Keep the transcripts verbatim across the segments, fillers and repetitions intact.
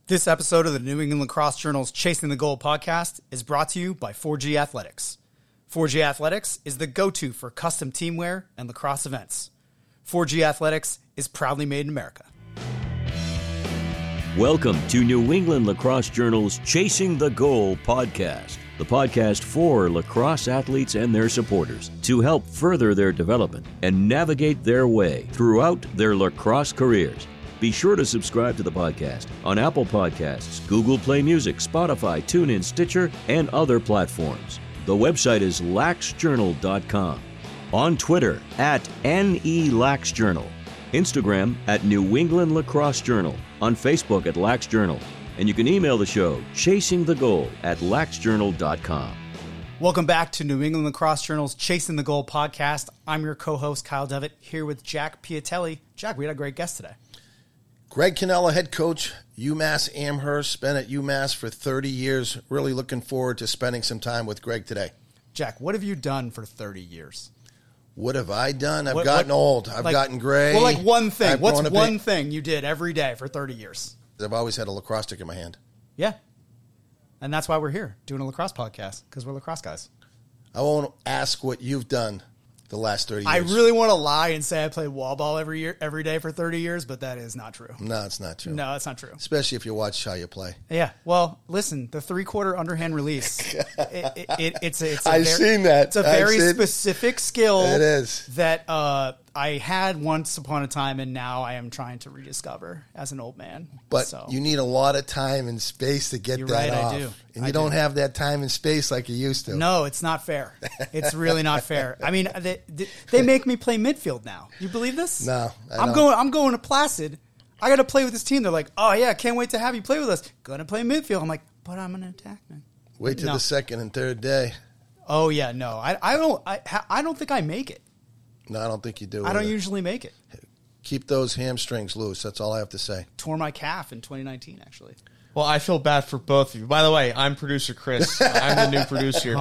This episode of the New England Lacrosse Journal's Chasing the Goal podcast is brought to you by four G Athletics. four G Athletics is the go-to for custom teamwear and lacrosse events. four G Athletics is proudly made in America. Welcome to New England Lacrosse Journal's Chasing the Goal podcast, the podcast for lacrosse athletes and their supporters to help further their development and navigate their way throughout their lacrosse careers. Be sure to subscribe to the podcast on Apple Podcasts, Google Play Music, Spotify, TuneIn, Stitcher, and other platforms. The website is lax journal dot com. On Twitter, at N E Lax Journal. Instagram, at New England Lacrosse Journal. On Facebook, at Lax Journal. And you can email the show, chasing the goal at lax journal dot com. Welcome back to New England Lacrosse Journal's Chasing the Goal podcast. I'm your co-host, Kyle Devitt, here with Jack Piatelli. Jack, we had a great guest today. Greg Cannella, head coach, UMass Amherst, spent at UMass for thirty years. Really looking forward to spending some time with Greg today. Jack, what have you done for thirty years? What have I done? I've what, gotten what, old. I've like, gotten gray. Well, like one thing. I've What's one bit. thing you did every day for thirty years? I've always had a lacrosse stick in my hand. Yeah. And that's why we're here, doing a lacrosse podcast, because we're lacrosse guys. I won't ask what you've done the last thirty years. I really want to lie and say I played wall ball every year, every day for thirty years, but that is not true. No, it's not true. No, it's not true. Especially if you watch how you play. Yeah. Well, listen, the three-quarter underhand release, it, it, it, it's a, it's a I've very, seen that. It's a I've very seen, specific skill. It is. That uh, I had once upon a time, and now I am trying to rediscover as an old man. But so. you need a lot of time and space to get You're that right, I off. do. And I you do. don't have that time and space like you used to. No, it's not fair. It's really not fair. I mean, they, they make me play midfield now. You believe this? No, I I'm don't. going. I'm going to Placid. I got to play with this team. They're like, oh yeah, can't wait to have you play with us. Going to play midfield. I'm like, but I'm an attackman. Wait till No. the second and third day. Oh yeah, no, I, I don't. I, I don't think I make it. No, I don't think you do. I don't either. usually make it. Keep those hamstrings loose. That's all I have to say. Tore my calf in twenty nineteen, actually. Well, I feel bad for both of you. By the way, I'm producer Chris. I'm the new producer here, Oh,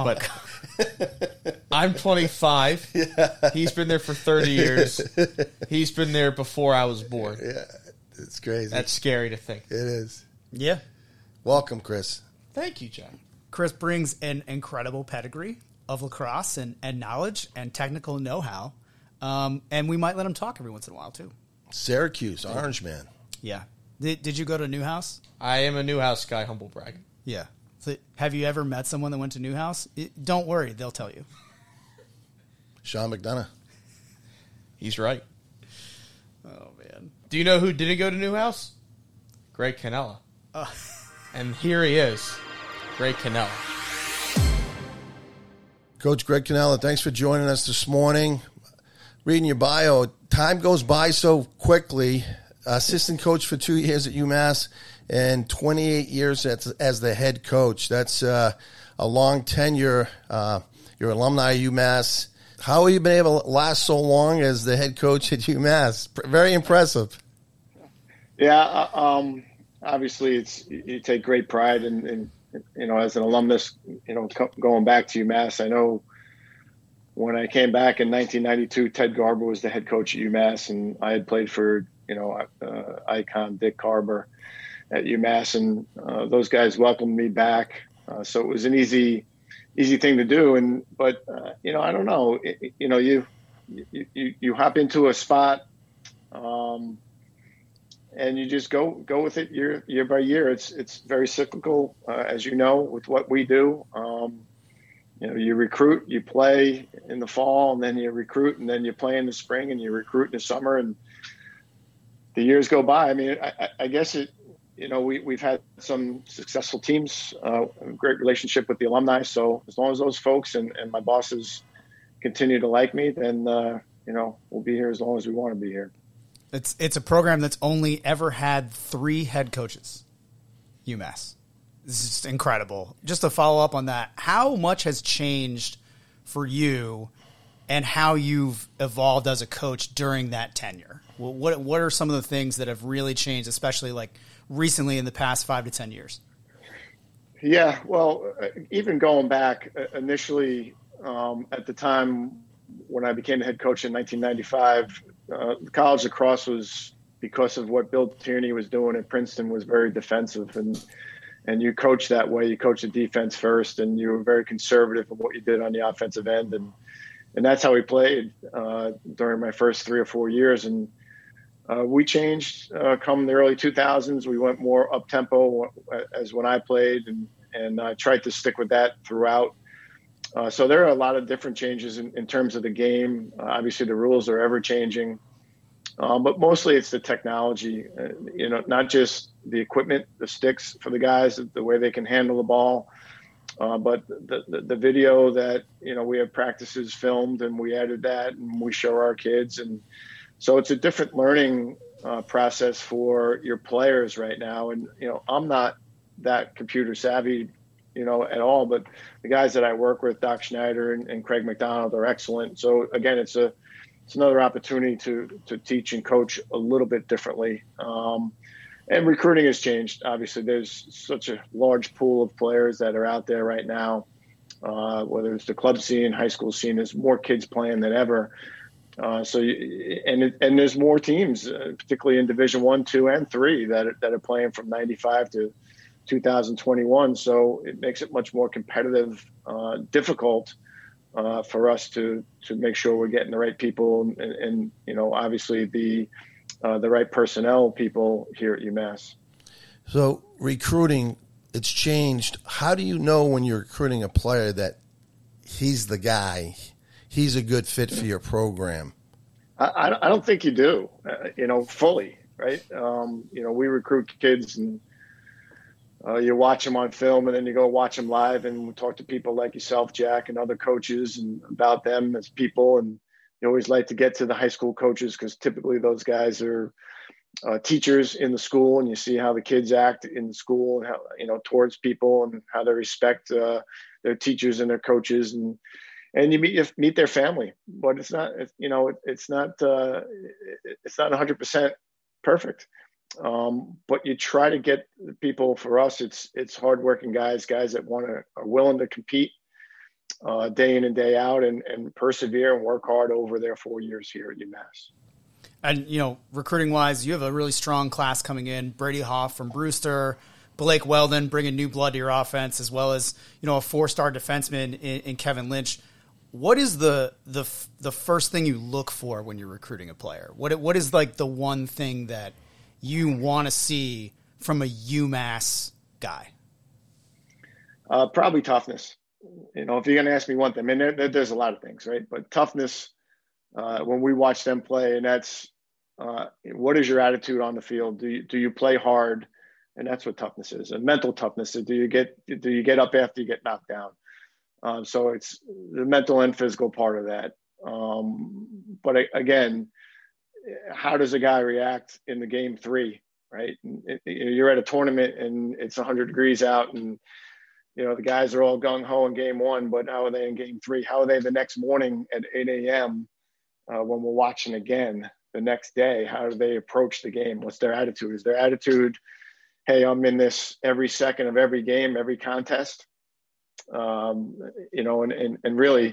but I'm twenty-five. Yeah. He's been there for thirty years. He's been there before I was born. Yeah, it's crazy. That's scary to think. It is. Yeah. Welcome, Chris. Thank you, John. Chris brings an incredible pedigree of lacrosse and, and knowledge and technical know-how, um, and we might let him talk every once in a while too. Syracuse, Orange Man. Yeah. Did, did you go to Newhouse? I am a Newhouse guy, humble brag. Yeah. So have you ever met someone that went to Newhouse? It, don't worry, they'll tell you. Sean McDonough. He's right. Oh, man. Do you know who didn't go to Newhouse? Greg Cannella. Uh. And here he is, Greg Cannella. Coach Greg Cannella, thanks for joining us this morning. Reading your bio, time goes by so quickly. Assistant coach for two years at UMass and twenty-eight years as, as the head coach. That's uh, a long tenure. Uh, you're alumni of UMass. How have you been able to last so long as the head coach at UMass? Very impressive. Yeah, uh, um, obviously, it's you take great pride in, in, you know, as an alumnus, you know, co- going back to UMass. I know when I came back in nineteen ninety-two, Ted Garber was the head coach at UMass, and I had played for, you know, uh, icon Dick Carber at UMass, and uh, those guys welcomed me back. Uh, so it was an easy, easy thing to do. And but uh, you know, I don't know, it, you know, you, you you hop into a spot, um, and you just go go with it year year by year. It's it's very cyclical, uh, as you know, with what we do. Um, you know, you recruit, you play in the fall, and then you recruit, and then you play in the spring, and you recruit in the summer, and the years go by. I mean, I, I guess it, you know, we, we've had some successful teams, uh, a great relationship with the alumni. So as long as those folks and, and my bosses continue to like me, then, uh, you know, we'll be here as long as we want to be here. It's it's a program that's only ever had three head coaches, UMass. This is just incredible. Just to follow up on that, how much has changed for you and how you've evolved as a coach during that tenure? Well, what what are some of the things that have really changed, especially like recently in the past five to ten years? Yeah, well, even going back initially um, at the time when I became the head coach in nineteen ninety-five, uh, college lacrosse was because of what Bill Tierney was doing at Princeton, was very defensive. And and you coach that way. You coach the defense first, and you were very conservative in what you did on the offensive end. And and that's how we played uh, during my first three or four years. And uh, we changed uh, come the early two thousands. We went more up-tempo as when I played, and, and I tried to stick with that throughout. Uh, so there are a lot of different changes in, in terms of the game. Uh, obviously, the rules are ever changing, um, but mostly it's the technology. Uh, you know, not just the equipment, the sticks for the guys, the way they can handle the ball, uh, but the, the the video that you know we have practices filmed and we edit that and we show our kids, and so it's a different learning uh, process for your players right now. And you know, I'm not that computer savvy, you know, at all. But the guys that I work with, Doc Schneider and, and Craig McDonald, are excellent. So again, it's a it's another opportunity to to teach and coach a little bit differently. Um, and recruiting has changed. Obviously, there's such a large pool of players that are out there right now. Uh, whether it's the club scene, high school scene, there's more kids playing than ever. Uh, so you, and it, and there's more teams, uh, particularly in Division One, Two, and Three that are, that are playing from ninety-five to two thousand twenty-one. So it makes it much more competitive, uh, difficult uh, for us to to make sure we're getting the right people and, and you know, obviously the uh, the right personnel people here at UMass. So recruiting, it's changed. How do you know when you're recruiting a player that he's the guy, he's a good fit for your program? I, I don't think you do, uh, you know, fully, right? Um, you know, we recruit kids and Uh, you watch them on film, and then you go watch them live, and we talk to people like yourself, Jack, and other coaches, and about them as people. And you always like to get to the high school coaches because typically those guys are uh, teachers in the school, and you see how the kids act in the school, and how you know towards people, and how they respect uh, their teachers and their coaches, and and you meet you meet their family. But it's not, you know, it, it's not uh, it's not one hundred percent perfect. Um, but you try to get people. For us, it's it's hardworking guys, guys that want to are willing to compete uh, day in and day out, and, and persevere and work hard over their four years here at UMass. And you know, recruiting wise, you have a really strong class coming in. Brady Hoff from Brewster, Blake Weldon bringing new blood to your offense, as well as you know a four star defenseman in, in Kevin Lynch. What is the the the first thing you look for when you're recruiting a player? What what is like the one thing that you want to see from a UMass guy? Uh, probably toughness. You know, if you're going to ask me one thing, I mean, there, there, there's a lot of things, right? But toughness, uh, when we watch them play, and that's, uh, what is your attitude on the field? Do you, do you play hard? And that's what toughness is. And mental toughness. Do you get, do you get up after you get knocked down? Um, so it's the mental and physical part of that. Um, but again, how does a guy react in the game three, right? You're at a tournament and it's one hundred degrees out, and you know the guys are all gung ho in game one, but how are they in game three? How are they the next morning at eight a.m. Uh, when we're watching again the next day? How do they approach the game? What's their attitude? Is their attitude, hey, I'm in this every second of every game, every contest? Um, you know, and, and, and really,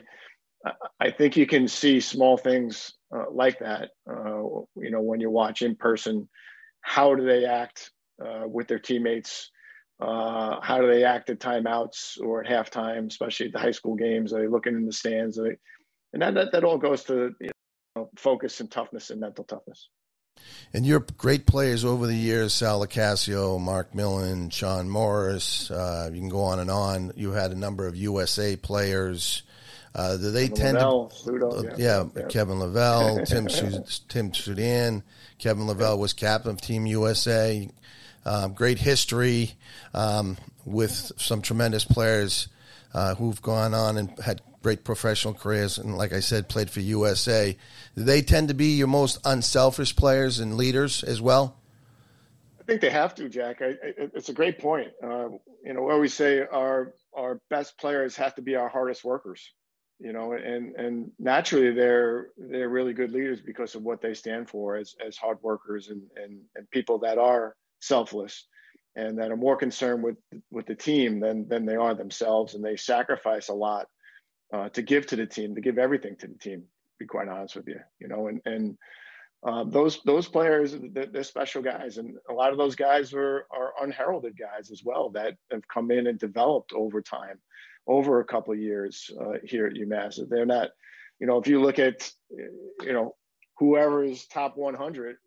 I think you can see small things uh, like that, uh, you know, when you watch in person. How do they act uh, with their teammates? Uh, how do they act at timeouts or at halftime, especially at the high school games? Are they looking in the stands? Are they, and that, that, that all goes to you know, focus and toughness and mental toughness. And your great players over the years, Sal Locascio, Mark Millen, Sean Morris, uh, you can go on and on. You had a number of U S A players. Uh, do they Kevin tend Lavelle, to, Pluto, uh, yeah, yeah, yeah, Kevin Lavelle, Tim Tim Sudan. Kevin Lavelle was captain of Team U S A. Um, great history um, with some tremendous players uh, who've gone on and had great professional careers, and like I said, played for U S A. Do they tend to be your most unselfish players and leaders as well? I think they have to, Jack. I, I, it's a great point. Uh, you know, we always say our our best players have to be our hardest workers. You know, and and naturally they're they're really good leaders because of what they stand for as as hard workers and and and people that are selfless and that are more concerned with with the team than than they are themselves, and they sacrifice a lot uh, to give to the team, to give everything to the team. To be quite honest with you, you know, and and uh, those those players, they're, they're special guys, and a lot of those guys are are unheralded guys as well that have come in and developed over time, over a couple of years uh, here at UMass. They're not, you know, if you look at, you know, whoever is top one hundred,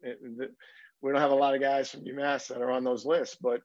we don't have a lot of guys from UMass that are on those lists, but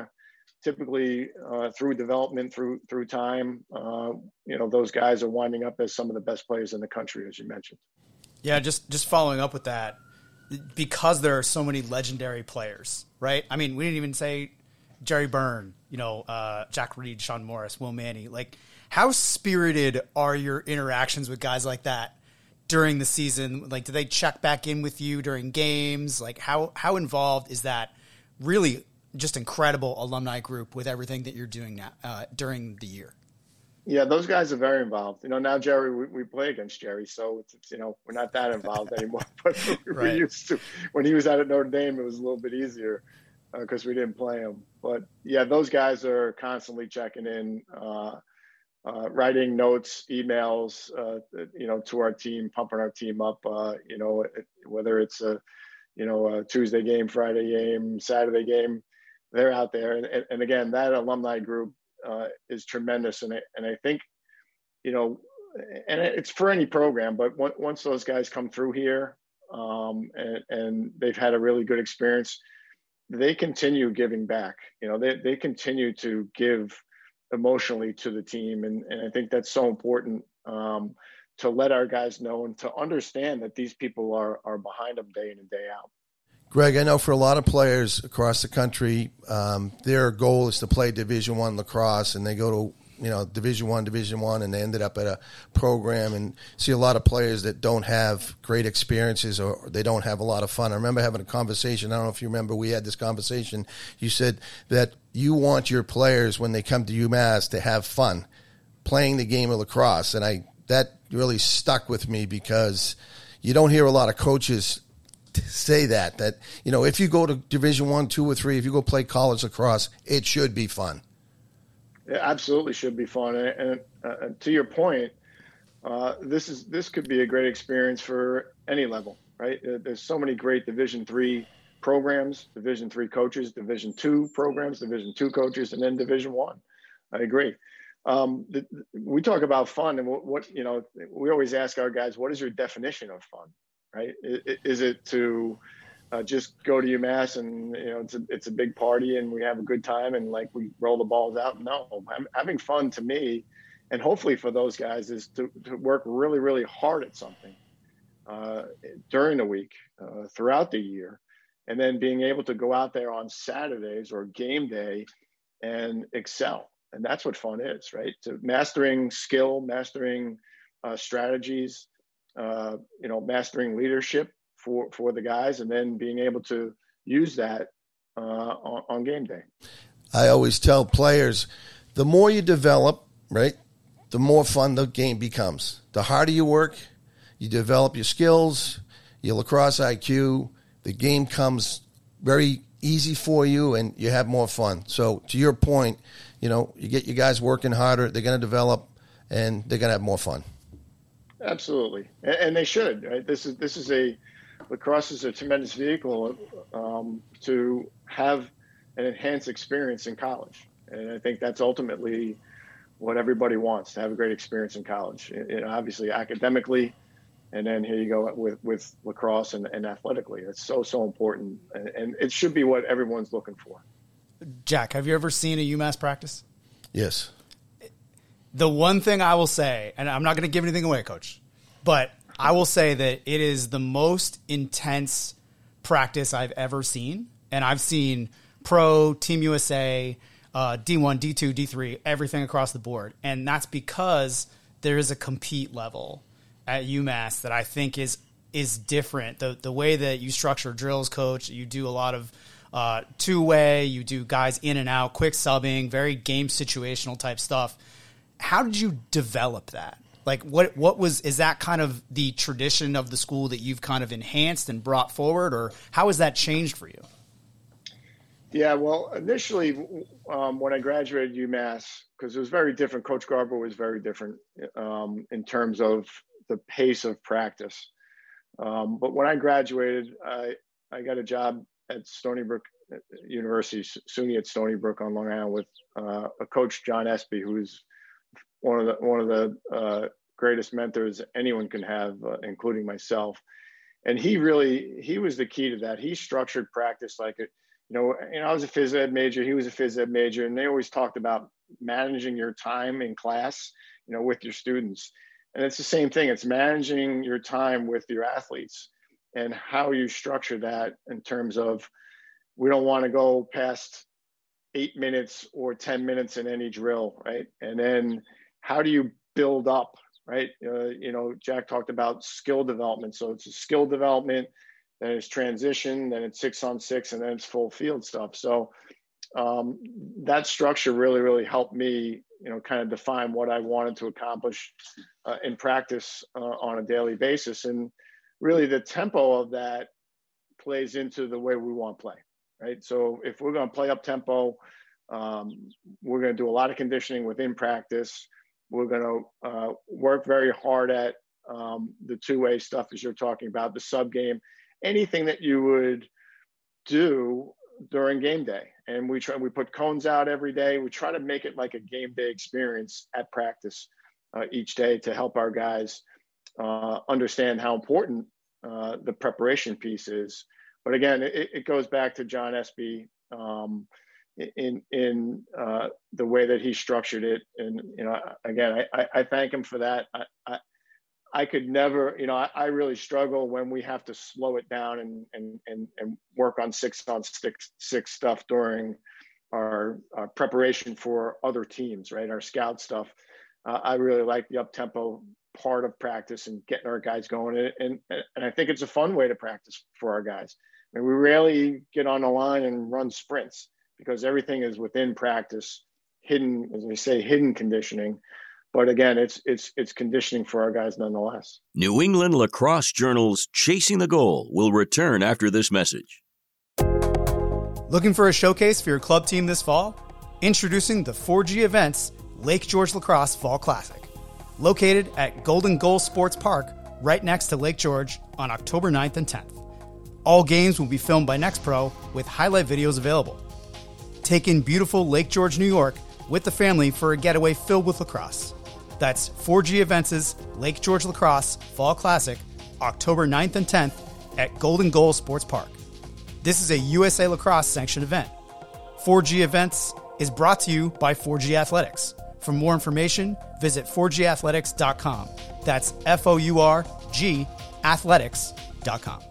typically uh, through development, through through time, uh, you know, those guys are winding up as some of the best players in the country, as you mentioned. Yeah, just just following up with that, because there are so many legendary players, right? I mean, we didn't even say Jerry Byrne, you know, uh, Jack Reed, Sean Morris, Will Manny. Like, how spirited are your interactions with guys like that during the season? Like, do they check back in with you during games? Like, how how involved is that really just incredible alumni group with everything that you're doing now uh, during the year? Yeah, those guys are very involved. You know, now Jerry, we, we play against Jerry, so it's, it's you know, we're not that involved anymore. But we right. used to. When he was out at Notre Dame, it was a little bit easier because uh, we didn't play him. But yeah, those guys are constantly checking in, uh, uh, writing notes, emails, uh, you know, to our team, pumping our team up. Uh, you know, whether it's a, you know, a Tuesday game, Friday game, Saturday game, they're out there. And, and again, that alumni group uh, is tremendous. And I, and I think, you know, and it's for any program, but once those guys come through here um, and, and they've had a really good experience, they continue giving back. You know, they, they continue to give emotionally to the team. And, and I think that's so important um, to let our guys know and to understand that these people are, are behind them day in and day out. Greg, I know for a lot of players across the country, um, their goal is to play Division One lacrosse, and they go to you know Division One, Division One, and they ended up at a program. And see a lot of players that don't have great experiences or they don't have a lot of fun. I remember having a conversation. I don't know if you remember. We had this conversation. You said that you want your players when they come to UMass to have fun playing the game of lacrosse, and I that really stuck with me because you don't hear a lot of coaches say that, that, you know, if you go to Division One, two, or three, if you go play college lacrosse, it should be fun. It absolutely should be fun. And, and uh, to your point, uh, this is this could be a great experience for any level, right? There's so many great Division Three programs, Division Three coaches, Division Two programs, Division Two coaches, and then Division One. I agree. Um, the, we talk about fun, and what, what you know, we always ask our guys, what is your definition of fun? Right? Is it to uh, just go to UMass and, you know, it's a, it's a big party and we have a good time and like we roll the balls out? No, I'm having fun to me. And hopefully for those guys is to, to work really, really hard at something uh, during the week, uh, throughout the year, and then being able to go out there on Saturdays or game day and excel. And that's what fun is, right? To mastering skill, mastering uh, strategies, Uh, you know, mastering leadership for, for the guys, and then being able to use that uh, on, on game day. I always tell players, the more you develop, right, the more fun the game becomes. The harder you work, you develop your skills, your lacrosse I Q, the game comes very easy for you and you have more fun. So to your point, you know, you get your guys working harder, they're going to develop, and they're going to have more fun. Absolutely, and, and they should. Right? This is this is a lacrosse is a tremendous vehicle um, to have an enhanced experience in college, and I think that's ultimately what everybody wants, to have a great experience in college. You know, obviously academically, and then here you go with with lacrosse and, and athletically. It's so so important, and, and it should be what everyone's looking for. Jack, have you ever seen a UMass practice? Yes. The one thing I will say, and I'm not going to give anything away, Coach, but I will say that it is the most intense practice I've ever seen. And I've seen pro, Team U S A, uh, D one, D two, D three, everything across the board. And that's because there is a compete level at UMass that I think is is different. The the way that you structure drills, Coach, you do a lot of uh, two-way, you do guys in and out, quick subbing, very game situational type stuff. How did you develop that? Like, what what was, is that kind of the tradition of the school that you've kind of enhanced and brought forward, or how has that changed for you? Yeah, well, initially um, when I graduated UMass, because it was very different, Coach Garber was very different um, in terms of the pace of practice. Um, but when I graduated, I, I got a job at Stony Brook University, SUNY at Stony Brook on Long Island with uh, a coach, John Espy, who's one of the one of the uh, greatest mentors anyone can have, uh, including myself. And he really he was the key to that. He structured practice like it. You know, and I was a phys ed major. He was a phys ed major, and they always talked about managing your time in class, you know, with your students. And it's the same thing. It's managing your time with your athletes and how you structure that in terms of, we don't want to go past eight minutes or ten minutes in any drill, right? And then how do you build up, right? Uh, you know, Jack talked about skill development. So it's a skill development, then it's transition, then it's six on six, and then it's full field stuff. So um, that structure really, really helped me, you know, kind of define what I wanted to accomplish uh, in practice uh, on a daily basis. And really the tempo of that plays into the way we want to play, right? So if we're going to play up tempo, um, we're going to do a lot of conditioning within practice. We're going to uh, work very hard at um, the two-way stuff, as you're talking about, the sub game, anything that you would do during game day. And we try, we put cones out every day. We try to make it like a game day experience at practice uh, each day to help our guys uh, understand how important uh, the preparation piece is. But again, it, it goes back to John Espy um, in in uh, the way that he structured it. And, you know, again, I, I thank him for that. I, I, I could never, you know, I, I really struggle when we have to slow it down and and and, and work on six on six six stuff during our, our preparation for other teams, right? Our scout stuff. Uh, I really like the up tempo part of practice and getting our guys going, and, and and I think it's a fun way to practice for our guys. I mean, we rarely get on the line and run sprints because everything is within practice, hidden, as we say, hidden conditioning. But again, it's it's it's conditioning for our guys nonetheless. New England Lacrosse Journal's Chasing the Goal will return after this message. Looking for a showcase for your club team this fall? Introducing the four G Events Lake George Lacrosse Fall Classic. Located at Golden Goal Sports Park, right next to Lake George, on October ninth and tenth. All games will be filmed by NextPro with highlight videos available. Take in beautiful Lake George, New York with the family for a getaway filled with lacrosse. That's four G Events' Lake George Lacrosse Fall Classic, October ninth and tenth at Golden Goal Sports Park. This is a U S A Lacrosse sanctioned event. four G Events is brought to you by four G Athletics. For more information, visit four G athletics dot com. That's F O U R G athletics dot com.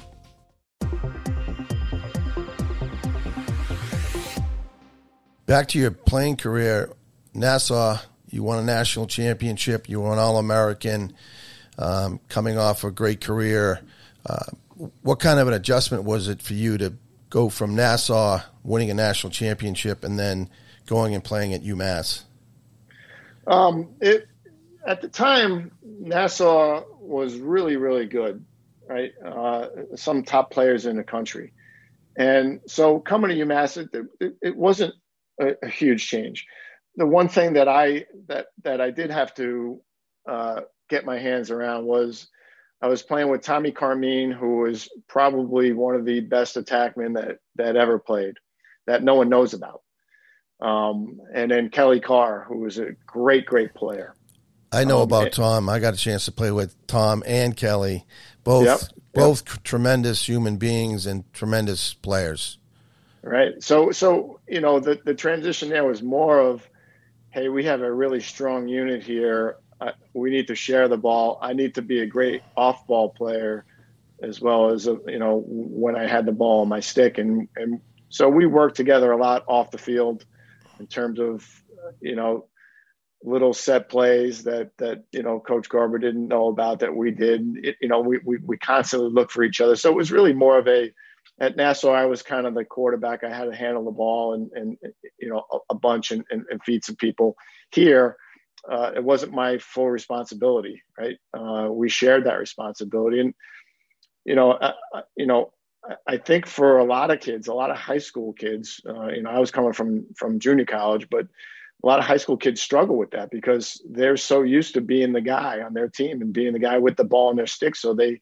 Back to your playing career, Nassau, you won a national championship. You were an All-American, um, coming off a great career. Uh, what kind of an adjustment was it for you to go from Nassau, winning a national championship, and then going and playing at UMass? Um, it at the time, Nassau was really, really good, right? Uh, some top players in the country. And so coming to UMass, it, it, it wasn't a, a huge change. The one thing that I that that I did have to uh, get my hands around was I was playing with Tommy Carmine, who was probably one of the best attackmen that that ever played, that no one knows about. Um, and then Kelly Carr, who was a great, great player. I know um, about and, Tom. I got a chance to play with Tom and Kelly, both yep, both yep. tremendous human beings and tremendous players. Right. So, so you know, the, the transition there was more of, hey, we have a really strong unit here. Uh, we need to share the ball. I need to be a great off-ball player as well as, a, you know, when I had the ball on my stick. And, and so we worked together a lot off the field in terms of, you know, little set plays that, that, you know, Coach Garber didn't know about that we did. It, you know, we, we, we constantly looked for each other. So it was really more of a, at Nassau, I was kind of the quarterback. I had to handle the ball and, and you know, a, a bunch and, and, and feed some people. Here, uh, it wasn't my full responsibility, right? Uh, we shared that responsibility. And, you know, I, you know, I think for a lot of kids, a lot of high school kids, uh, you know, I was coming from, from junior college, but a lot of high school kids struggle with that because they're so used to being the guy on their team and being the guy with the ball in their stick. So they,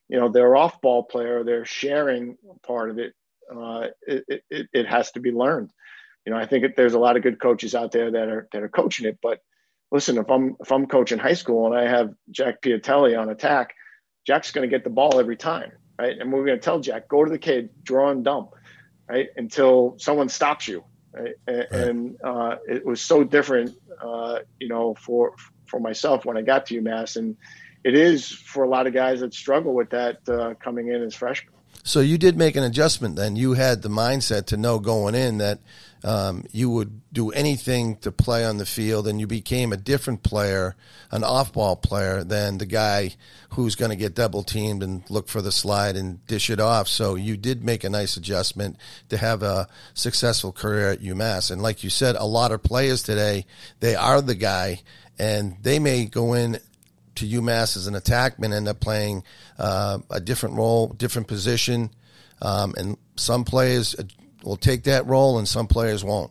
you know, their off-ball player, their sharing part of it, uh, it, it, it has to be learned. You know, I think there's a lot of good coaches out there that are that are coaching it. But listen, if I'm if I'm coaching high school and I have Jack Piatelli on attack, Jack's going to get the ball every time, right? And we're going to tell Jack, go to the kid, draw and dump, right, until someone stops you. Right? And, right. and uh, it was so different, uh, you know, for for myself when I got to UMass, and it is for a lot of guys that struggle with that uh, coming in as freshmen. So you did make an adjustment then. You had the mindset to know going in that um, you would do anything to play on the field, and you became a different player, an off-ball player, than the guy who's going to get double-teamed and look for the slide and dish it off. So you did make a nice adjustment to have a successful career at UMass. And like you said, a lot of players today, they are the guy, and they may go in to UMass as an attackman, end up playing uh, a different role, different position, um, and some players will take that role and some players won't.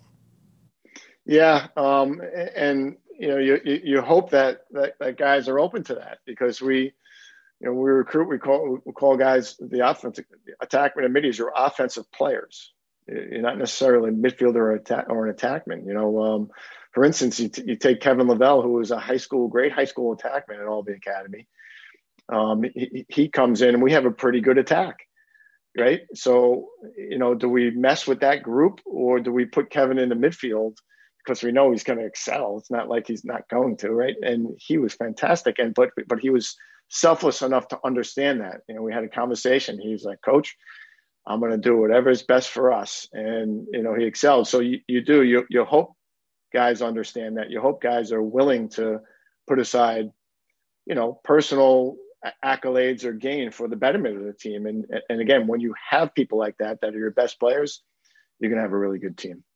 Yeah, um, and you know, you you hope that, that that guys are open to that, because we, you know, we recruit, we call we call guys the offensive attackman and middies. You're offensive players. You're not necessarily a midfielder or, attack, or an attackman. You know. Um, For instance, you, t- you take Kevin Lavelle, who was a high school, great high school attackman at Albany Academy. Um, he, he comes in and we have a pretty good attack, right? So, you know, do we mess with that group, or do we put Kevin in the midfield because we know he's going to excel? It's not like he's not going to, right? And he was fantastic, and but but he was selfless enough to understand that. You know, we had a conversation. He was like, "Coach, I'm going to do whatever is best for us," and you know, he excelled. So you, you do you you hope guys understand that. You hope guys are willing to put aside, you know, personal accolades or gain for the betterment of the team. And and again, when you have people like that, that are your best players, you're going to have a really good team.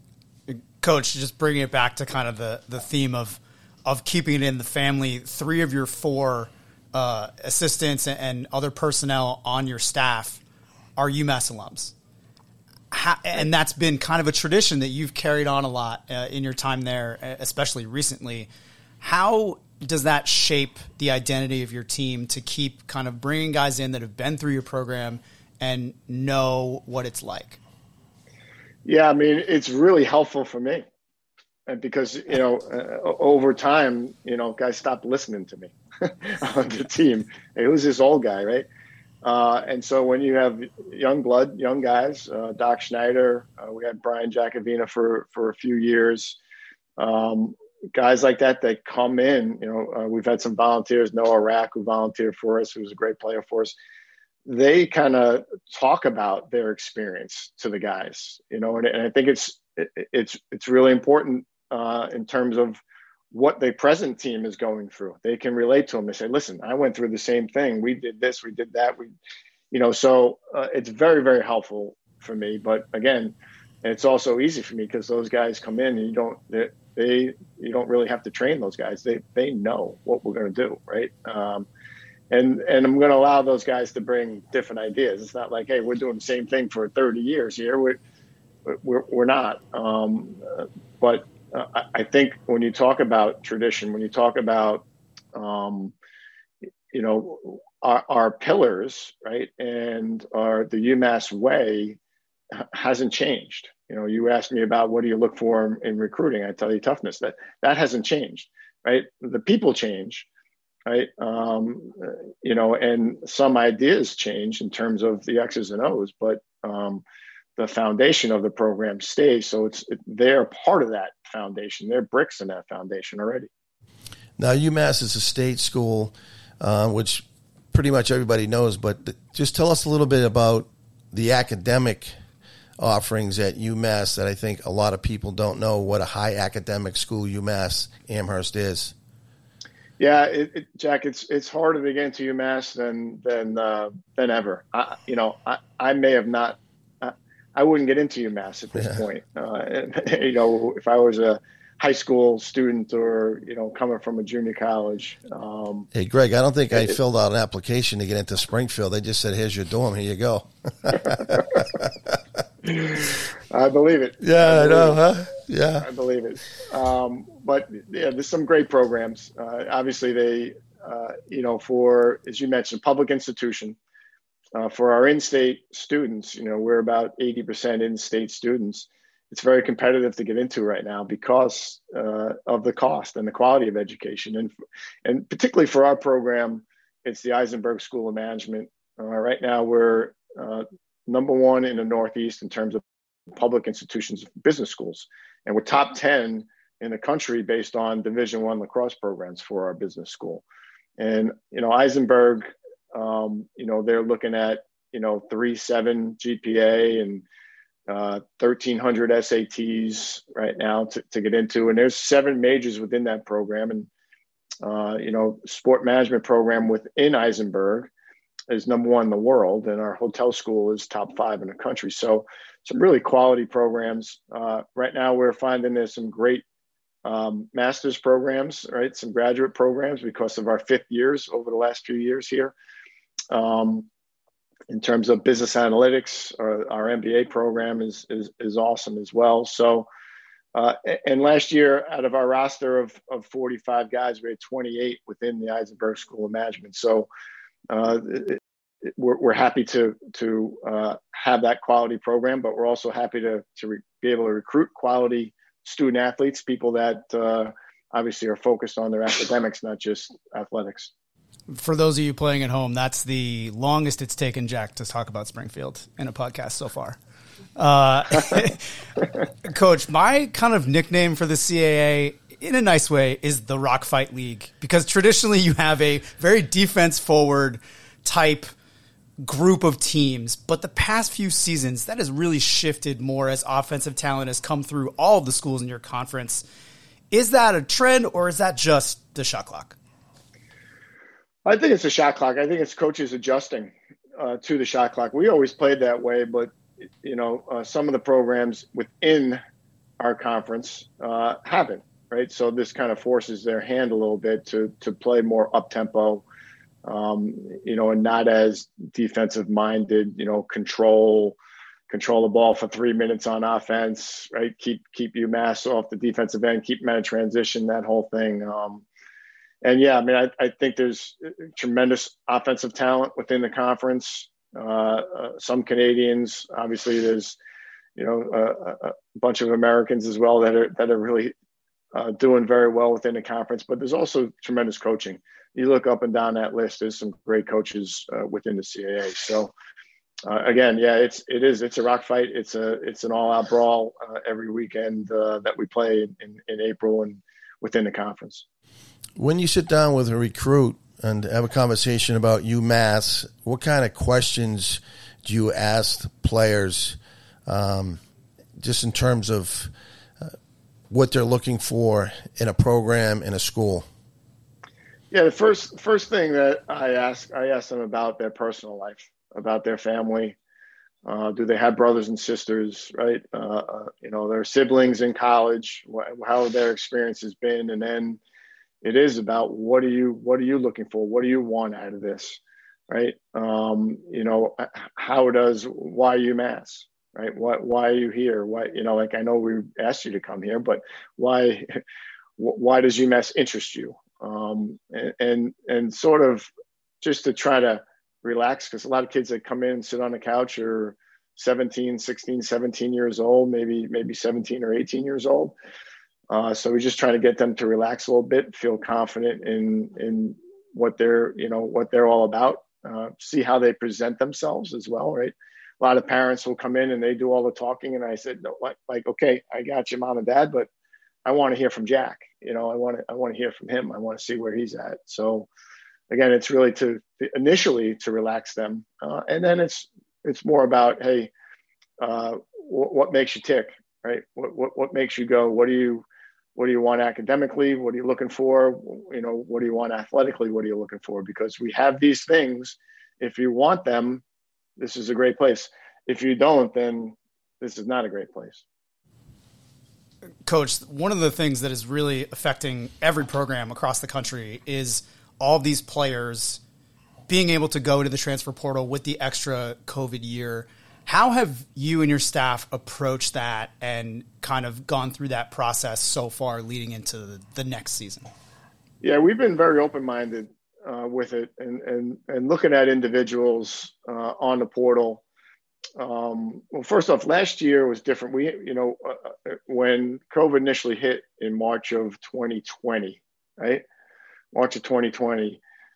Coach, just bringing it back to kind of the, the theme of, of keeping it in the family, three of your four uh, assistants and other personnel on your staff are UMass alums. How, and that's been kind of a tradition that you've carried on a lot uh, in your time there, especially recently. How does that shape the identity of your team to keep kind of bringing guys in that have been through your program and know what it's like? Yeah, I mean, it's really helpful for me, and because, you know, uh, over time, you know, guys stopped listening to me on the team. It was this old guy, right? Uh, and so when you have young blood, young guys, uh, Doc Schneider, uh, we had Brian Jacobina for, for a few years, um, guys like that, that come in, you know, uh, we've had some volunteers, Noah Rack, who volunteered for us, who was a great player for us. They kind of talk about their experience to the guys, you know, and, and I think it's, it, it's, it's really important uh, in terms of what the present team is going through. They can relate to them. They say, listen, I went through the same thing. We did this, we did that. We, you know, so uh, it's very, very helpful for me. But again, it's also easy for me because those guys come in and you don't, they, they, you don't really have to train those guys. They, they know what we're going to do. Right. Um, and, and I'm going to allow those guys to bring different ideas. It's not like, hey, we're doing the same thing for thirty years here. We're, we're, we're not. Um, but, Uh, I think when you talk about tradition, when you talk about, um, you know, our, our pillars, right, and our the UMass way hasn't changed. You know, you asked me about what do you look for in, in recruiting. I tell you toughness. That that hasn't changed, right? The people change, right? Um, you know, and some ideas change in terms of the X's and O's, but um, the foundation of the program stays. So it's it, they're part of that foundation. They're bricks in that foundation already. Now, UMass is a state school, uh, which pretty much everybody knows, but th- just tell us a little bit about the academic offerings at UMass that I think a lot of people don't know what a high academic school UMass Amherst is. Yeah, it, it, Jack, it's it's harder to get into UMass than than uh, than ever. I, you know, I, I may have not. I wouldn't get into UMass at this yeah. point. Uh, you know, if I was a high school student or, you know, coming from a junior college. Um, hey, Greg, I don't think it, I filled out an application to get into Springfield. They just said, here's your dorm. Here you go. I believe it. Yeah, I, I know, it. huh? Yeah. I believe it. Um, but, yeah, there's some great programs. Uh, obviously, they uh, you know, for, as you mentioned, public institution, uh, for our in-state students, you know, we're about eighty percent in-state students. It's very competitive to get into right now because uh, of the cost and the quality of education. And, and particularly for our program, it's the Eisenberg School of Management. Uh, right now, we're uh, number one in the Northeast in terms of public institutions, business schools. And we're top ten in the country based on Division One lacrosse programs for our business school. And, you know, Eisenberg, um, you know, they're looking at, you know, three seven G P A and uh, thirteen hundred S A Ts right now to, to get into. And there's seven majors within that program. And, uh, you know, sport management program within Eisenberg is number one in the world. And our hotel school is top five in the country. So some really quality programs. Uh, right now, we're finding there's some great um, master's programs, right? Some graduate programs because of our fifth years over the last few years here. Um, in terms of business analytics, our, our M B A program is, is, is awesome as well. So, uh, and last year out of our roster of, of forty-five guys, we had twenty-eight within the Eisenberg School of Management. So, uh, it, it, we're, we're happy to, to, uh, have that quality program, but we're also happy to, to re- be able to recruit quality student athletes, people that, uh, obviously are focused on their academics, not just athletics. For those of you playing at home, that's the longest it's taken Jack to talk about Springfield in a podcast so far. Uh, Coach, my kind of nickname for the C A A, in a nice way, is the Rock Fight League, because traditionally you have a very defense-forward type group of teams, but the past few seasons, that has really shifted more as offensive talent has come through all of the schools in your conference. Is that a trend, or is that just the shot clock? I think it's a shot clock. I think it's coaches adjusting uh, to the shot clock. We always played that way, but you know, uh, some of the programs within our conference uh, haven't, right? So this kind of forces their hand a little bit to to play more up tempo, um, you know, and not as defensive minded. You know, control control the ball for three minutes on offense, right? Keep keep UMass off the defensive end, keep them out of transition, that whole thing. Um, And yeah, I mean, I, I think there's tremendous offensive talent within the conference. Uh, uh, some Canadians, obviously, there's you know a, a bunch of Americans as well that are that are really uh, doing very well within the conference. But there's also tremendous coaching. You look up and down that list, there's some great coaches uh, within the C A A. So uh, again, yeah, it's it is it's a rock fight. It's a it's an all out brawl uh, every weekend uh, that we play in, in April and within the conference. When you sit down with a recruit and have a conversation about UMass, what kind of questions do you ask players, um, just in terms of uh, what they're looking for in a program, in a school? Yeah, the first first thing that I ask, I ask them about their personal life, about their family. Uh, do they have brothers and sisters, right? Uh, uh, you know, their siblings in college, wh- how their experience has been, and then it is about what are you what are you looking for? What do you want out of this, right? Um, you know, how does why UMass, right? Why why are you here? Why you know, like I know we asked you to come here, but why why does UMass interest you? Um, and, and and sort of just to try to relax, because a lot of kids that come in and sit on the couch are seventeen, sixteen, seventeen years old, maybe maybe seventeen or eighteen years old. Uh, so we just try to get them to relax a little bit, feel confident in in what they're you know what they're all about. Uh, see how they present themselves as well, right? A lot of parents will come in and they do all the talking, and I said, no, like, like okay, I got you, mom and dad, but I want to hear from Jack. You know, I want to I want to hear from him. I want to see where he's at. So again, it's really to initially to relax them, uh, and then it's it's more about, hey, uh, w- what makes you tick, right? What what what makes you go? What do you What do you want academically? What are you looking for? You know, what do you want athletically? What are you looking for? Because we have these things. If you want them, this is a great place. If you don't, then this is not a great place. Coach, one of the things that is really affecting every program across the country is all of these players being able to go to the transfer portal with the extra COVID year. How have you and your staff approached that and kind of gone through that process so far leading into the, the next season? Yeah, we've been very open-minded uh, with it and, and, and looking at individuals uh, on the portal. Um, well, first off, last year was different. We, you know, uh, when COVID initially hit in March of twenty twenty, right? March of twenty twenty,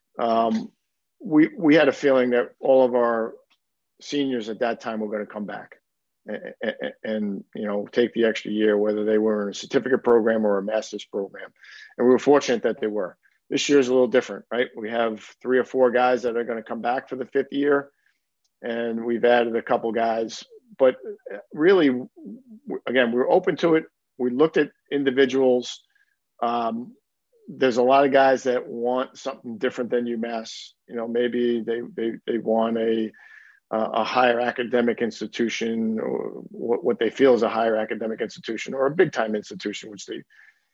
um, we we had a feeling that all of our seniors at that time were going to come back and, and, and, you know, take the extra year, whether they were in a certificate program or a master's program. And we were fortunate that they were. This year is a little different, right? We have three or four guys that are going to come back for the fifth year, and we've added a couple guys. But really, again, we were open to it. We looked at individuals. Um, there's a lot of guys that want something different than UMass. You know, maybe they they they want a a higher academic institution, or what, what they feel is a higher academic institution, or a big time institution, which they,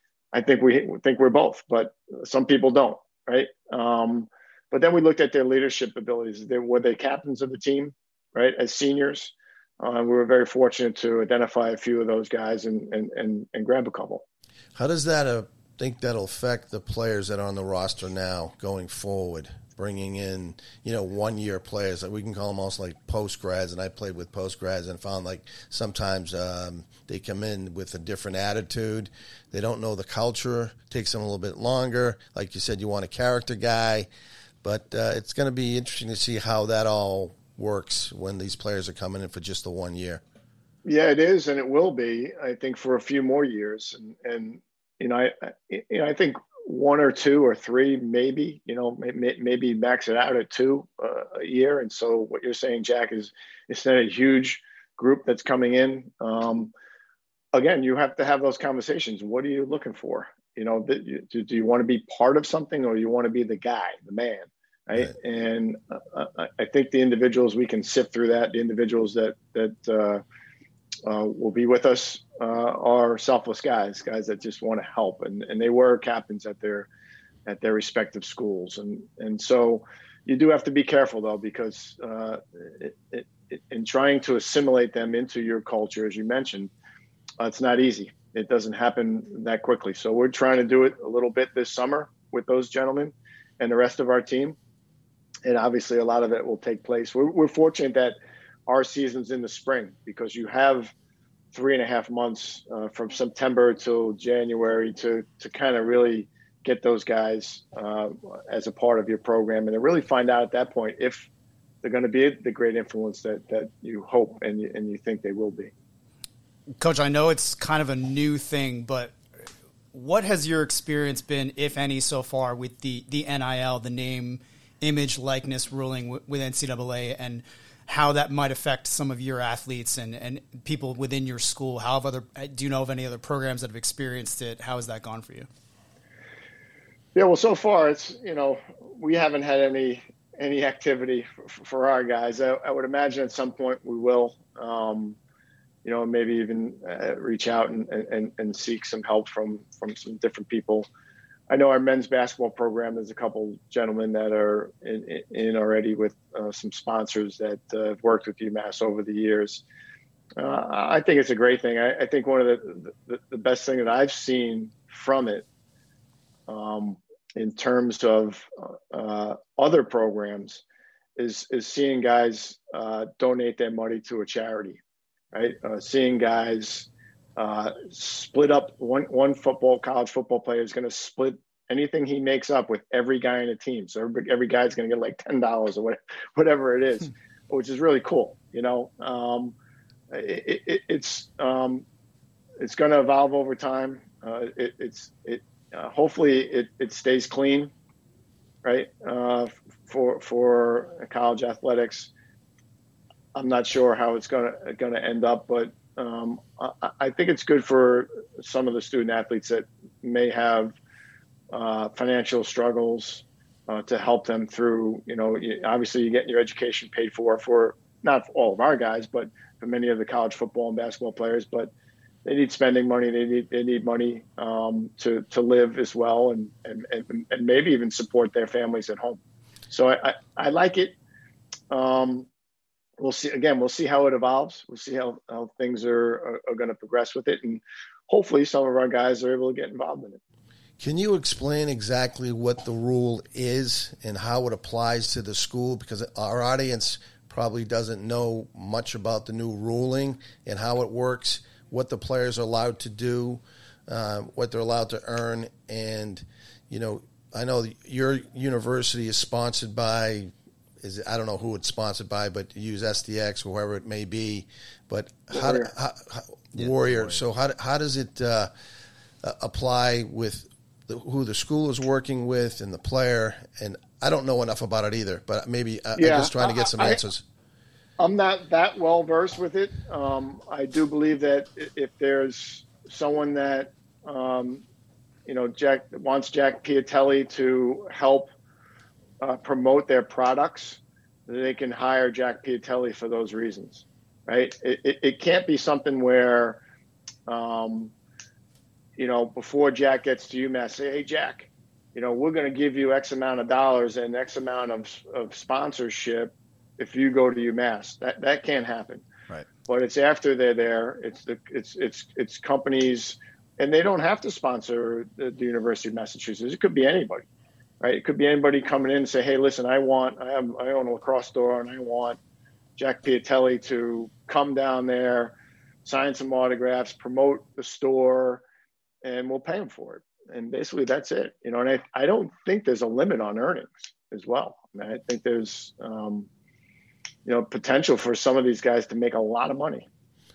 I think we think we're both, but some people don't, right? Um, but then we looked at their leadership abilities. They, were they captains of the team, right? As seniors, uh, we were very fortunate to identify a few of those guys and and and, and grab a couple. How does that uh, think that'll affect the players that are on the roster now going forward? Bringing in, you know, one-year players, like we can call them almost like post-grads, and I played with post-grads and found like sometimes um, they come in with a different attitude. They don't know the culture. It takes them a little bit longer. Like you said, you want a character guy. But uh, it's going to be interesting to see how that all works when these players are coming in for just the one year. Yeah, it is, and it will be, I think, for a few more years. And, and you know, I, I, you know, I think – one or two or three, maybe, you know, maybe, maybe max it out at two uh, a year. And so what you're saying, Jack, is it's not a huge group that's coming in. Um, again, you have to have those conversations. What are you looking for? You know, do, do you want to be part of something, or you want to be the guy, the man, right? right. And uh, I think the individuals, we can sift through that. The individuals that, that uh, uh, will be with us uh, are selfless guys, guys that just want to help. And, and they were captains at their at their respective schools. And and so you do have to be careful, though, because uh, it, it, it, in trying to assimilate them into your culture, as you mentioned, uh, it's not easy. It doesn't happen that quickly. So we're trying to do it a little bit this summer with those gentlemen and the rest of our team. And obviously a lot of it will take place. We're, we're fortunate that our season's in the spring, because you have three and a half months uh, from September till January to to kind of really get those guys uh, as a part of your program, and to really find out at that point if they're going to be the great influence that, that you hope and you, and you think they will be. Coach, I know it's kind of a new thing, but what has your experience been, if any, so far with the, the N I L, the name, image, likeness ruling with, with N C double A, and how that might affect some of your athletes and, and people within your school? How have other, do you know of any other programs that have experienced it? How has that gone for you? Yeah, well, so far it's, you know, we haven't had any, any activity for, for our guys. I, I would imagine at some point we will, um, you know, maybe even uh, reach out and, and, and seek some help from, from some different people. I know our men's basketball program, there's a couple gentlemen that are in, in already with uh, some sponsors that uh, have worked with UMass over the years. Uh, I think it's a great thing. I, I think one of the, the, the best thing that I've seen from it um, in terms of uh, other programs is, is seeing guys uh, donate their money to a charity, right? Uh, seeing guys Uh, split up one one football college football player is going to split anything he makes up with every guy in the team. So every, every guy's going to get like ten dollars or whatever, whatever it is, which is really cool. You know, um, it, it, it's um, it's going to evolve over time. Uh, it, it's it uh, hopefully it, it stays clean, right? Uh, for for college athletics, I'm not sure how it's going to going to end up, but Um, I, I think it's good for some of the student athletes that may have uh, financial struggles uh, to help them through, you know, obviously you get your education paid for, for not for all of our guys, but for many of the college football and basketball players, but they need spending money. They need, they need money um, to, to live as well. And, and, and, and maybe even support their families at home. So I, I, I like it. Um, We'll see. Again, we'll see how it evolves. We'll see how, how things are, are, are going to progress with it. And hopefully some of our guys are able to get involved in it. Can you explain exactly what the rule is and how it applies to the school? Because our audience probably doesn't know much about the new ruling and how it works, what the players are allowed to do, uh, what they're allowed to earn. And, you know, I know your university is sponsored by, is I don't know who it's sponsored by, but use S D X or whoever it may be. But how, Warrior. how, how Yeah, Warrior. Warrior. So how how does it uh, apply with the, who the school is working with and the player? And I don't know enough about it either, but maybe I, Yeah, I'm just trying to get some I- I- answers. I'm not that well versed with it. Um, I do believe that i- if there's someone that um, you know Jack wants Jack Piatelli to help uh, promote their products, they can hire Jack Piatelli for those reasons, right? It, it, it can't be something where, um, you know, before Jack gets to UMass, say, hey, Jack, you know, we're going to give you X amount of dollars and X amount of, of sponsorship if you go to UMass. That that can't happen. Right. But it's after they're there. It's the it's it's it's companies, and they don't have to sponsor the, the University of Massachusetts. It could be anybody, right? It could be anybody coming in and say, hey, listen, I want I have I own a lacrosse store and I want Jack Piatelli to come down there, sign some autographs, promote the store, and we'll pay him for it. And basically that's it, you know, and I, I don't think there's a limit on earnings as well. I mean, I think there's, um, you know, potential for some of these guys to make a lot of money.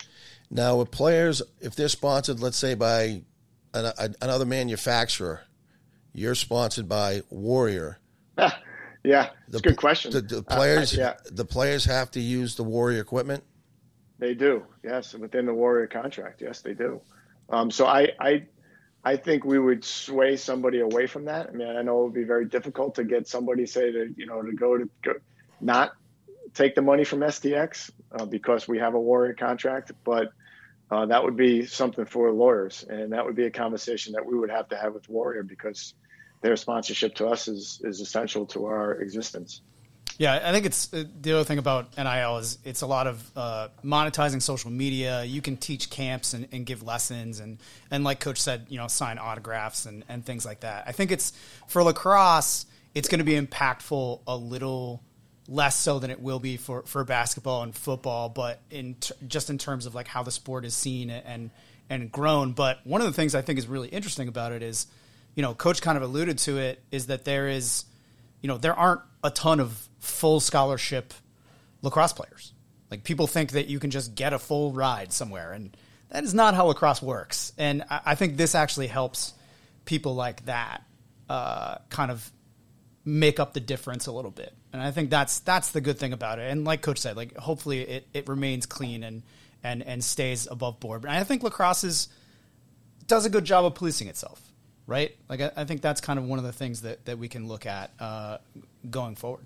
Now, with players, if they're sponsored, let's say by an, a, another manufacturer, you're sponsored by Warrior. yeah, it's The, a good question. The, the players, Uh, yeah, the players have to use the Warrior equipment. they do. Yes, within the Warrior contract, yes, they do. Um, so I, I, I think we would sway somebody away from that. I mean, I know it would be very difficult to get somebody say to you know to go to go, not take the money from S D X uh, because we have a Warrior contract, but uh, that would be something for lawyers, and that would be a conversation that we would have to have with Warrior because their sponsorship to us is is essential to our existence. Yeah, I think it's uh, the other thing about N I L is it's a lot of uh, monetizing social media. You can teach camps and, and give lessons and, and like Coach said, you know, sign autographs and, and things like that. I think it's for lacrosse, it's going to be impactful a little less so than it will be for, for basketball and football, but in t- just in terms of like how the sport is seen and and grown. But one of the things I think is really interesting about it is, you know, Coach kind of alluded to it, is that there is, you know, there aren't a ton of full scholarship lacrosse players. Like people think that you can just get a full ride somewhere, and that is not how lacrosse works. And I, I think this actually helps people like that uh, kind of make up the difference a little bit. And I think that's that's the good thing about it. And like Coach said, like hopefully it, it remains clean and and and stays above board. But I think lacrosse is, does a good job of policing itself, right? Like I, I think that's kind of one of the things that, that we can look at uh, going forward.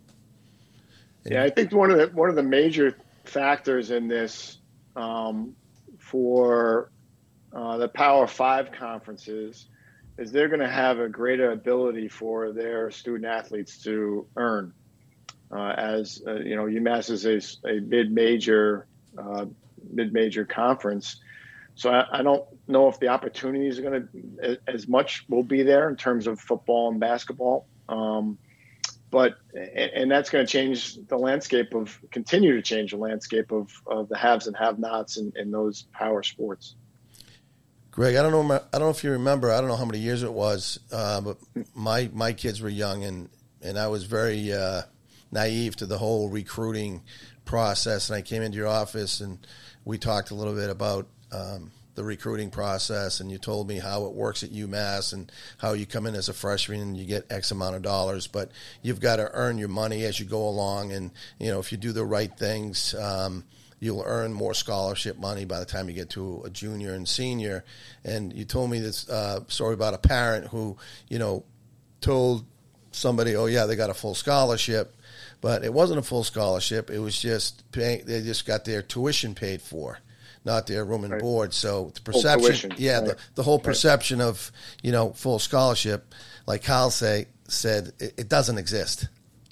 Yeah, I think one of the one of the major factors in this um, for uh, the Power Five conferences is they're going to have a greater ability for their student athletes to earn. Uh, as uh, you know, UMass is a, a mid-major uh, mid-major conference, so I, I don't know if the opportunities are going to as much will be there in terms of football and basketball. Um, But and that's going to change the landscape of continue to change the landscape of, of the haves and have-nots in, in those power sports. Greg, I don't know. I don't know if you remember. I don't know how many years it was, uh, but my my kids were young, and and I was very uh, naive to the whole recruiting process. And I came into your office, and we talked a little bit about um, the recruiting process, and you told me how it works at UMass and how you come in as a freshman and you get X amount of dollars, but you've got to earn your money as you go along. And, you know, if you do the right things, um, you'll earn more scholarship money by the time you get to a junior and senior. And you told me this uh, story about a parent who, you know, told somebody, oh, yeah, they got a full scholarship, but it wasn't a full scholarship. It was just paying, they just got their tuition paid for, not their room and Right. board. So the perception, yeah, right. the, the whole perception right. of, you know, full scholarship, like Kyle say, said, it, it doesn't exist.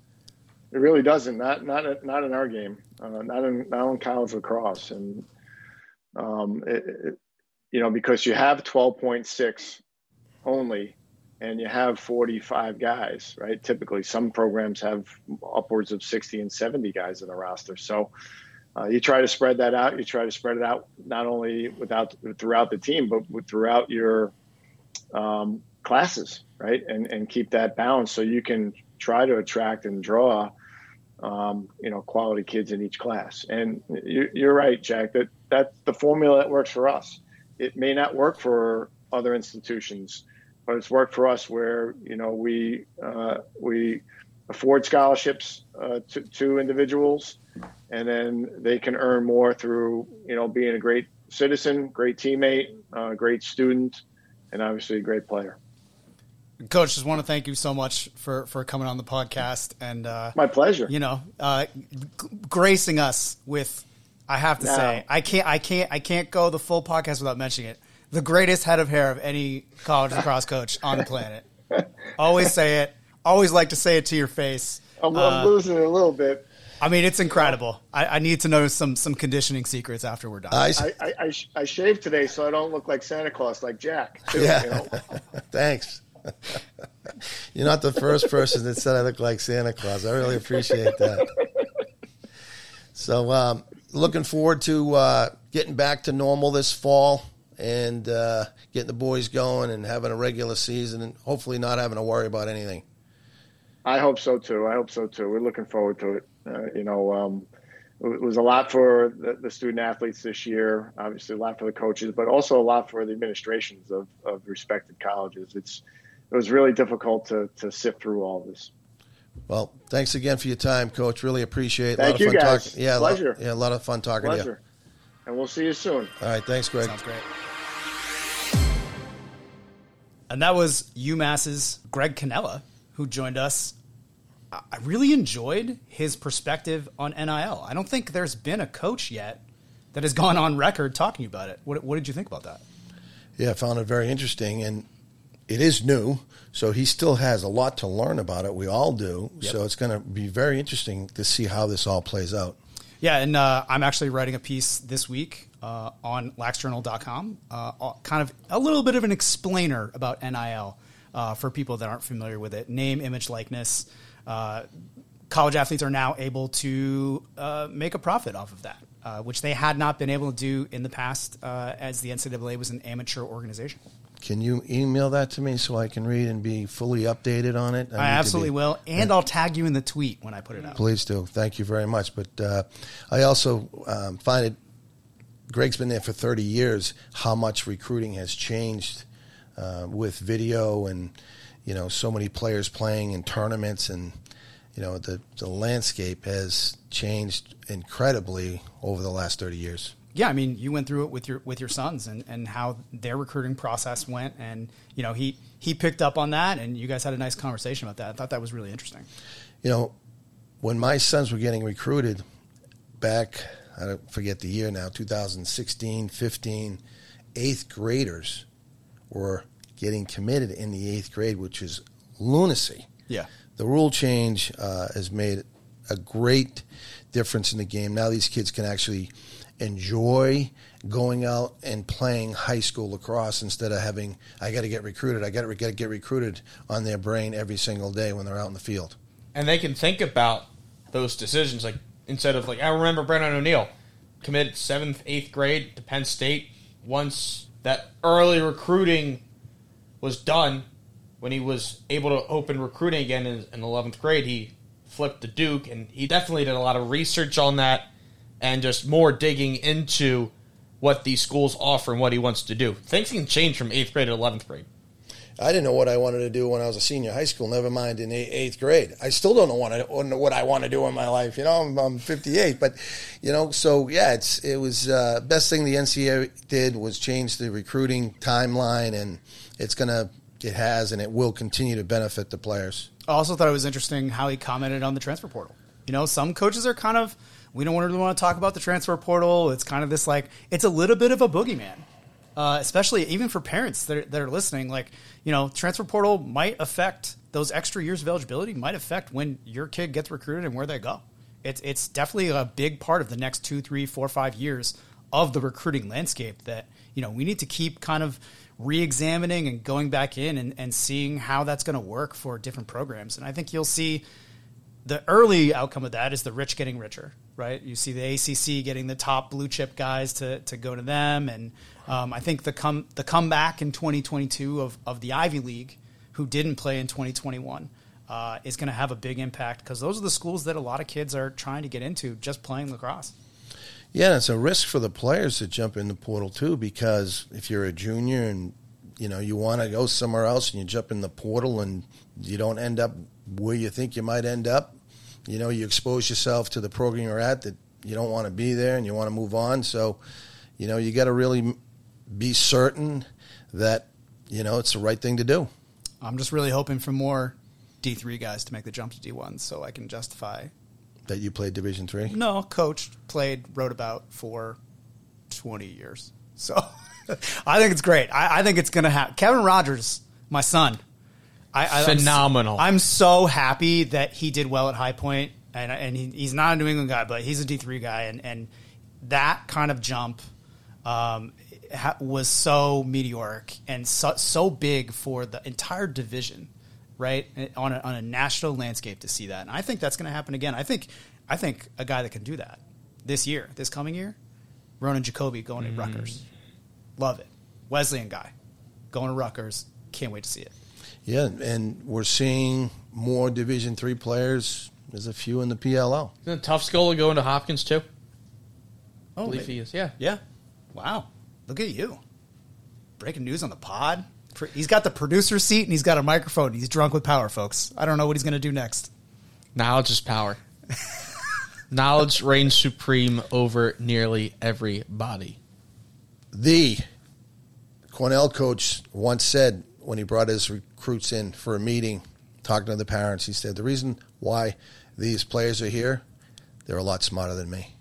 It really doesn't. Not not not in our game. Uh, not in not in college lacrosse, and um, it, it, you know, because you have twelve point six only and you have forty-five guys, right? Typically, some programs have upwards of sixty and seventy guys in the roster. So uh, you try to spread that out. You try to spread it out not only without throughout the team, but with, throughout your um, classes, right? And and keep that balance so you can try to attract and draw, um, you know, quality kids in each class. And you, you're right, Jack, that that's the formula that works for us. It may not work for other institutions, but it's worked for us where, you know, we uh, we afford scholarships uh, to, to individuals, and then they can earn more through, you know, being a great citizen, great teammate, uh, great student, and obviously a great player. Coach, just want to thank you so much for, for coming on the podcast and uh, my pleasure. You know, uh, g- gracing us with, I have to now, say, I can't, I can't, I can't go the full podcast without mentioning it. The greatest head of hair of any college lacrosse coach on the planet. Always say it. Always like to say it to your face. I'm, uh, I'm losing it a little bit. I mean, it's incredible. I, I need to know some some conditioning secrets after we're done. I, I, I, I, I shaved today so I don't look like Santa Claus, like Jack. Too, yeah. You know? Thanks. You're not the first person that said I look like Santa Claus. I really appreciate that. So, um, looking forward to uh, getting back to normal this fall and uh, getting the boys going and having a regular season and hopefully not having to worry about anything. I hope so too. I hope so too. We're looking forward to it. Uh, you know, um, it was a lot for the, the student athletes this year, obviously a lot for the coaches, but also a lot for the administrations of, of respected colleges. It's, it was really difficult to, to sift through all of this. Well, thanks again for your time, Coach. Really appreciate it. Thank a lot you, of fun guys. Talk- yeah, Pleasure. A lot, yeah, a lot of fun talking Pleasure. to you. And we'll see you soon. All right, thanks, Greg. Sounds great. And that was UMass's Greg Cannella, who joined us. I really enjoyed his perspective on N I L. I don't think there's been a coach yet that has gone on record talking about it. What, what did you think about that? Yeah, I found it very interesting, and it is new, so he still has a lot to learn about it. We all do, Yep. so it's going to be very interesting to see how this all plays out. Yeah, and uh, I'm actually writing a piece this week uh, on lax journal dot com, uh, kind of a little bit of an explainer about N I L uh, for people that aren't familiar with it. Name, image, likeness. Uh, college athletes are now able to uh, make a profit off of that, uh, which they had not been able to do in the past uh, as the N C double A was an amateur organization. Can you email that to me so I can read and be fully updated on it? I, I absolutely be, will, and I'll tag you in the tweet when I put it out. Please do. Thank you very much. But uh, I also um, find it, Greg's been there for thirty years, how much recruiting has changed uh, with video and, you know, so many players playing in tournaments, and, you know, the, the landscape has changed incredibly over the last thirty years. Yeah, I mean, you went through it with your with your sons and, and how their recruiting process went, and you know he he picked up on that, and you guys had a nice conversation about that. I thought that was really interesting. You know, when my sons were getting recruited back, I don't forget the year now, two thousand sixteen, fifteen, eighth graders were getting committed in the eighth grade, which is lunacy. Yeah, the rule change uh, has made a great difference in the game. Now these kids can actually enjoy going out and playing high school lacrosse instead of having, I got to get recruited, I got to get, get recruited on their brain every single day when they're out in the field. And they can think about those decisions, like instead of like, I remember Brennan O'Neill committed seventh, eighth grade to Penn State. Once that early recruiting was done, when he was able to open recruiting again in, in eleventh grade, he flipped to Duke, and he definitely did a lot of research on that and just more digging into what these schools offer and what he wants to do. Things can change from eighth grade to eleventh grade. I didn't know what I wanted to do when I was a senior in high school, never mind in eighth grade. I still don't know what I, what I want to do in my life. You know, I'm, I'm fifty-eight, but, you know, so, yeah, it's it was uh, best thing the N C double A did was change the recruiting timeline, and it's going to, it has, and it will continue to benefit the players. I also thought it was interesting how he commented on the transfer portal. You know, some coaches are kind of, we don't really want to talk about the transfer portal. It's kind of this like, it's a little bit of a boogeyman, uh, especially even for parents that are, that are listening. Like, you know, transfer portal might affect those extra years of eligibility, might affect when your kid gets recruited and where they go. It's it's definitely a big part of the next two, three, four, five years of the recruiting landscape that, you know, we need to keep kind of re-examining and going back in and, and seeing how that's going to work for different programs. And I think you'll see the early outcome of that is the rich getting richer, right? You see the A C C getting the top blue chip guys to, to go to them. And um, I think the come the comeback in twenty twenty-two of, of the Ivy League, who didn't play in twenty twenty-one, uh, is going to have a big impact, because those are the schools that a lot of kids are trying to get into just playing lacrosse. Yeah, it's a risk for the players to jump in the portal too, because if you're a junior and you know you want to go somewhere else and you jump in the portal and you don't end up where you think you might end up, you know, you expose yourself to the program you're at that you don't want to be there and you want to move on. So, you know, you got to really be certain that, you know, it's the right thing to do. I'm just really hoping for more D three guys to make the jump to D one so I can justify. That you played Division three? No, coached, played, wrote about for twenty years. So I think it's great. I, I think it's going to happen. Kevin Rogers, my son. I, I, Phenomenal. I'm, I'm so happy that he did well at High Point, and, and he, he's not a New England guy, but he's a D three guy, and, and that kind of jump um, ha, was so meteoric and so, so big for the entire division, right, on a, on a national landscape to see that. And I think that's going to happen again. I think I think a guy that can do that this year, this coming year, Ronan Jacoby going to mm. Rutgers. Love it. Wesleyan guy going to Rutgers. Can't wait to see it. Yeah, and we're seeing more Division three players. There's a few in the P L L. Isn't Tough Skull going to Hopkins too? Oh, I believe maybe. he is. Yeah. Yeah. Wow. Look at you. Breaking news on the pod. He's got the producer seat and he's got a microphone. He's drunk with power, folks. I don't know what he's going to do next. Knowledge is power. Knowledge reigns supreme over nearly everybody. The Cornell coach once said when he brought his recruits in for a meeting, talking to the parents, he said, the reason why these players are here, they're a lot smarter than me.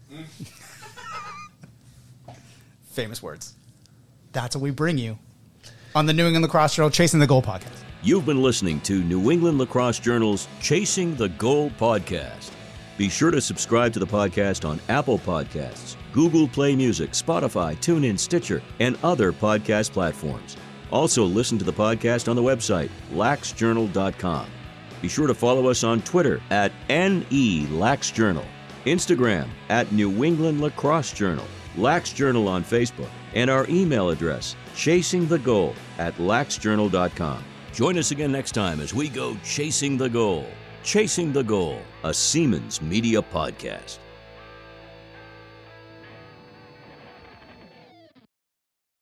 Famous words. That's what we bring you on the New England Lacrosse Journal Chasing the Goal podcast. You've been listening to New England Lacrosse Journal's Chasing the Goal podcast. Be sure to subscribe to the podcast on Apple Podcasts, Google Play Music, Spotify, TuneIn, Stitcher, and other podcast platforms. Also, listen to the podcast on the website, lax journal dot com. Be sure to follow us on Twitter at N E Lax Journal, Instagram at New England Lacrosse Journal, Lax Journal on Facebook, and our email address, chasingthegoal at lax journal dot com. Join us again next time as we go chasing the goal. Chasing the Goal, a Siemens Media podcast.